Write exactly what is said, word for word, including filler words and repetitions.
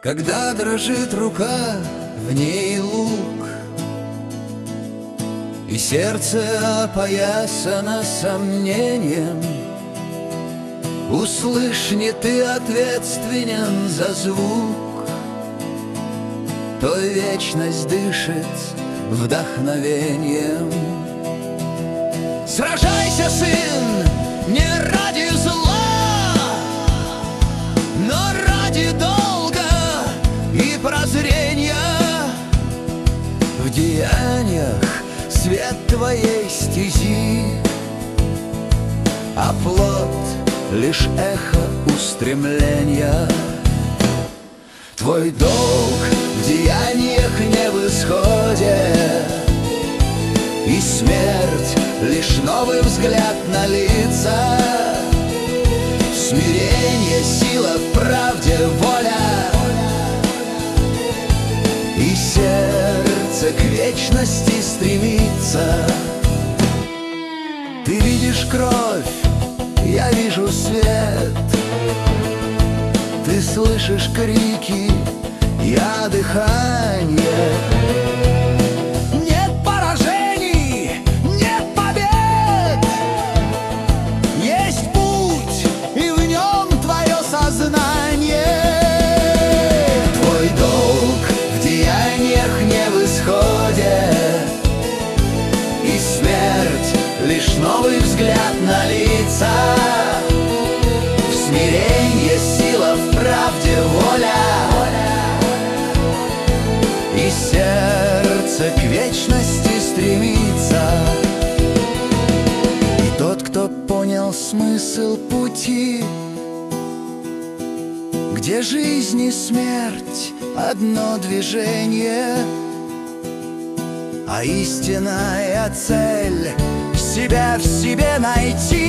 Когда дрожит рука, в ней лук, и сердце опоясано сомнением, услышь, не ты ответственен за звук, то вечность дышит вдохновением. Сражайся, сын, не ради зла, но ради долга и прозрения. В деяниях свет твоей стези, а плод лишь эхо устремления. Твой долг в деяниях не в исходе, и смерть лишь новый взгляд на лица. Смирение, сила в правде, воля, и сердце к вечности стремится. Ты видишь кровь, я вижу свет, ты слышишь крики, я дыхание. Нет поражений, нет побед, есть путь, и в нем твое сознание. Твой долг в деяниях не в исходе, и смерть лишь новый взгляд на лица. В смиренье сила, в правде воля, и сердце к вечности стремится. И тот, кто понял смысл пути, где жизнь и смерть одно движение, а истинная цель себя в себе найти.